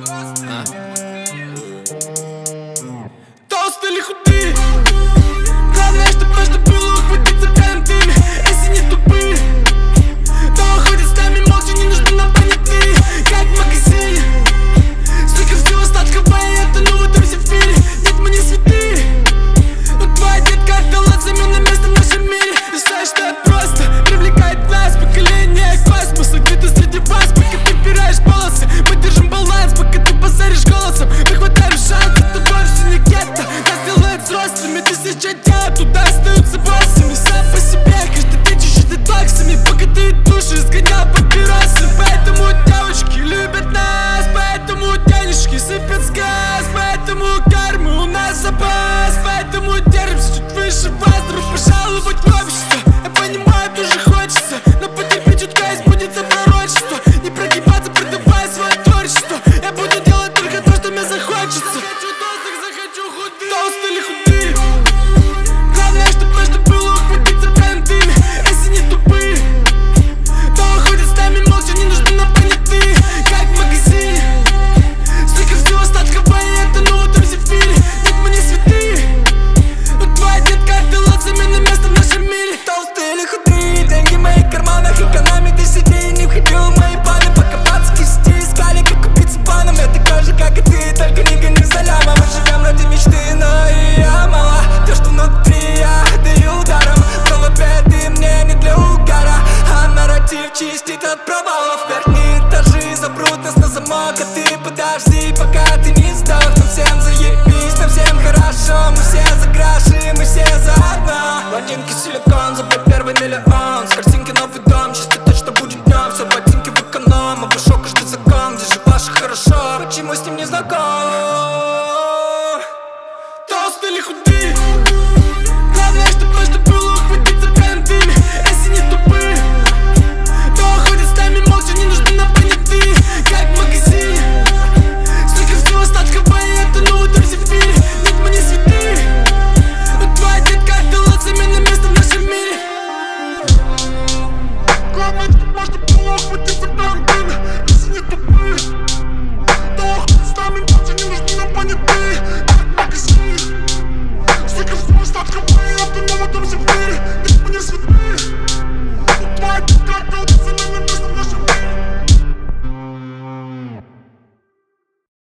Толстый или худый, главное, чтобы было ухватиться прям ты. Если не тупые, то ходят с нами молча, не нужны нам понятые, как в магазине. Столько всего сладкого, и это ну в этом зефире. Нет, мы не святые, но твоя детка отдала замену место в нашем мире. И знаешь, что это просто привлекает нас, поколение космоса. Где-то среди вас, пока ты пираешь волосы, мы держим баланс, пока ты базаришь голосом. Мы хватаем шанс, это вовсе не гетто, нас делает взрослыми. Тысяча дней туда остаются боссами. Сам по себе, каждый день чуть-чуть дедлаксами, пока ты души сгонял папиросы. Поэтому девочки любят нас, поэтому денежки сыпят с газ, поэтому кармы у нас запас, поэтому держимся чуть выше вас. Друг, пожаловать в общество, я понимаю, тоже хочется, но потерпи чутка, и сбудется пророчество. Не прогибаться, продавая свое творчество, я буду делать только то, что мне захочется. Захочу толстых, захочу худых, толстый или худые, главное, чтобы было ухватиться прям ты. Если не тупые, то ходят с нами молча, не нужны нам понятые, как в магазине. Столько всего сладкого, и это ну в этом зефире. Нет, мы не святые, но твоя детка отдала замену место в нашем мире. Толстые или худые, деньги в моих карманах, экономить 10 дней не входил в мои планы. Покопаться в кисти, искали, как купиться паном. Я такой же, как и ты, только не гони за ляма. Мы живем ради мечты, но и я мало. То, что внутри, я даю ударом. Но в ответ ты мне не для угара, а нарратив чистит от провалов. Верхние этажи запрут нас на замок, а ты подожди, пока ты не сдох. Нам всем заебись, нам всем хорошо, мы все за гроши, мы все заодно. Блондинки силикон,